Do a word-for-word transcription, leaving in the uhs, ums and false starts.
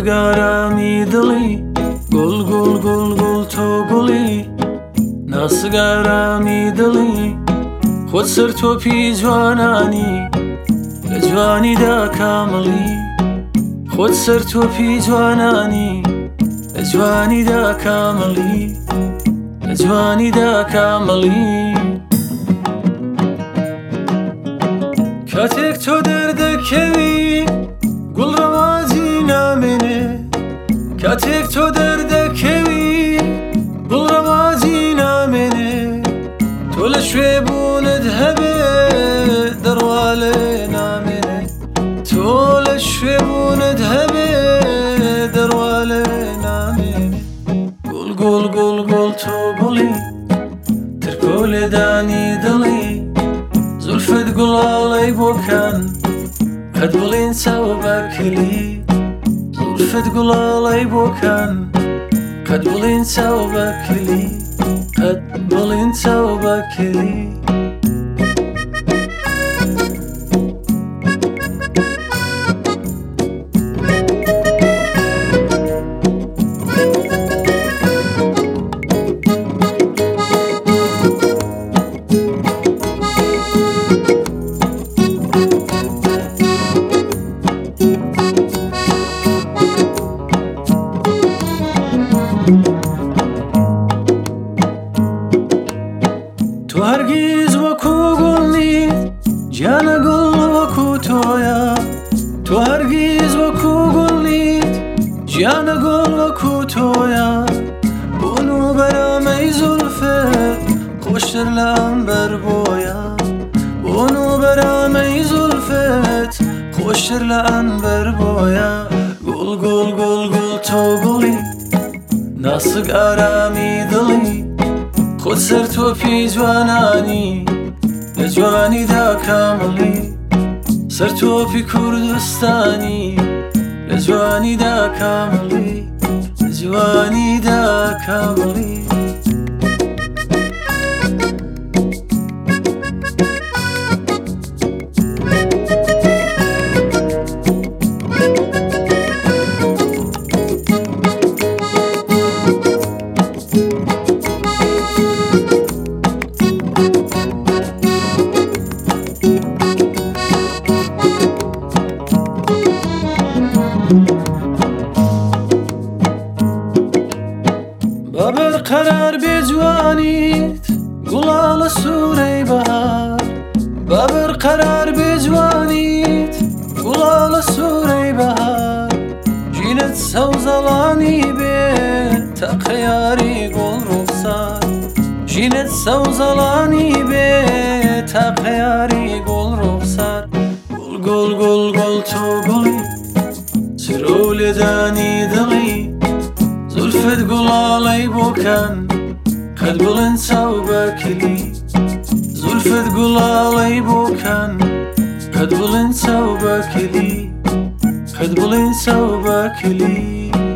ناسگارامی دڵی گوڵ گوڵ گوڵ گوڵ تۆ گوڵی ناسگارامی دڵی خۆت سەر تۆپی جوانانی لە جوانیدا کامەڵی خۆت سەر تۆپی جوانانی لە جوانیدا کامەڵی لە جوانیدا کامەڵی کاتێک تۆ دەردەکەوی گوڵ ڕەوازی نامێنێ کاتێک تۆ دەردەکەوی گوڵ ڕەوازی نامێنێ تۆ لە شوێبوونت هەبێ دەڕوا لێ نامێنێ تۆ لە شوێبوونت هەبێ دەڕوا لێ نامێنێ گوڵ گوڵ گوڵ گوڵ تۆ گوڵی ترکۆ لێدانی دڵی زولفت گوڵاڵەی بۆکەن قەت بڵین چاوە بەرکلی زولفت گوڵاڵەی بۆکەن قەت بڵین چاوە بەرکلی قەت بڵین چاوە بەرکلی تو هەرگیز وەکو گوڵ نیت گیانە گوڵ وەکو تۆیە تو هەرگیز وەکو گوڵ نیت گیانە گوڵ وەکو تۆیە بۆن و بەرامەی زولفت خۆشتر لە ئەمبەر بۆیە بۆن و بەرامەی زولفت خۆشتر لە ئەمبەر بۆیە گوڵ گوڵ گوڵ گوڵ تۆ گوڵی ناسک ئارامی دڵی خۆت سەر تۆپی جوانانی لە جوانیدا کامەڵی سەر تۆپی کوردستانی لە جوانیدا کامەڵی لە جوانیدا کامەڵی بابر قرار بجوانیت گوڵاڵە سوورەی بەهار بابر قرار بجوانیت گوڵاڵە سوورەی بەهار ژینت سەوزەڵانی بێ تەقە یاری گوڵ ڕوخسار ژینت سەوزەڵانی بێ تەقە یاری گوڵ ڕوخسار گوڵ گوڵ گوڵ گوڵ تۆ گوڵی سرۆ لێدانی دڵی زولفت گوڵاڵەی بۆکەن قەت بڵێن چاو بەرکلی زولفت گوڵاڵەی بۆکەن قەت بڵێن چاو بەرکلی قەت بڵێن چاو بەرکلی